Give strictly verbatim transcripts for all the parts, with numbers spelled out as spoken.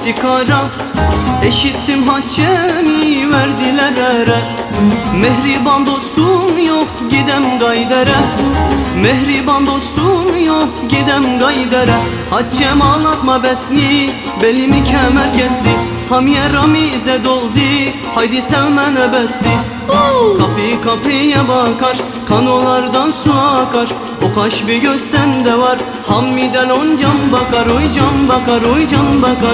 mavisi kara. Eşittim haccemi verdiler ere. Mehriban dostum yok gidem gaydere. Mehriban dostum yok gidem gaydere. Haccem ağlatma besni belimi kemer kesti. Hamiye ramize doldi haydi sevmene besti. Kapı kapıya bakar kanolardan su akar. O kaş bir göz sende var Hamidel on can bakar. Oy can bakar oy can bakar.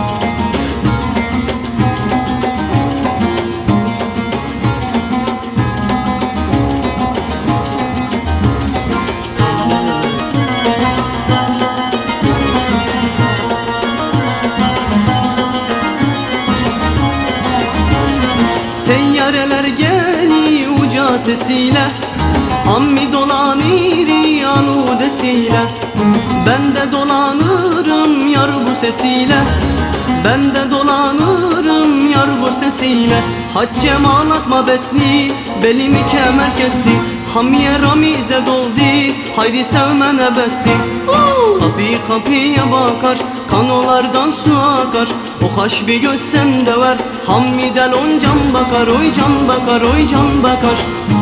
Teyyareler geli uca sesiyle. Ammi dolanır aludesiyle. Ben de dolanırım yar bu sesiyle. Ben de dolanırım yar bu sesiyle. Haccem ağlatma besni belimi kemer kesti. Hamiye ramize doldi haydi sevmene besti. Kapı kapıya bakar kanolardan su akar. O kaş bir göz sende var Hamidel on can bakar. Oy can bakar oy can bakar.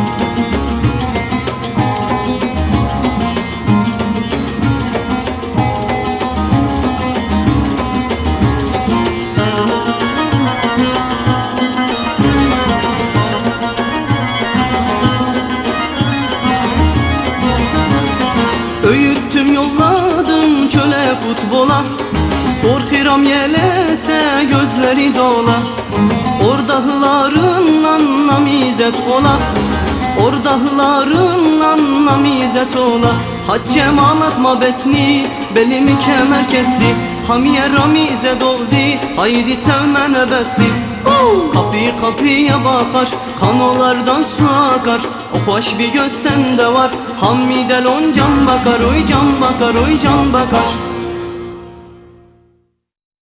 Öğüttüm yolladım çöle futbola. Korkuram yelese gözleri dola. Orada hılarından namizet ola. Orada hılarından namizet ola. Haccem ağlatma besni belimi kemer kesti. Hamiye ramize doldi haydi sevmene besti. Kapı kapıya bakar kanolardan su akar. O hoş bir göz sende var Hamidel on can bakar. Oy can bakar oy can bakar.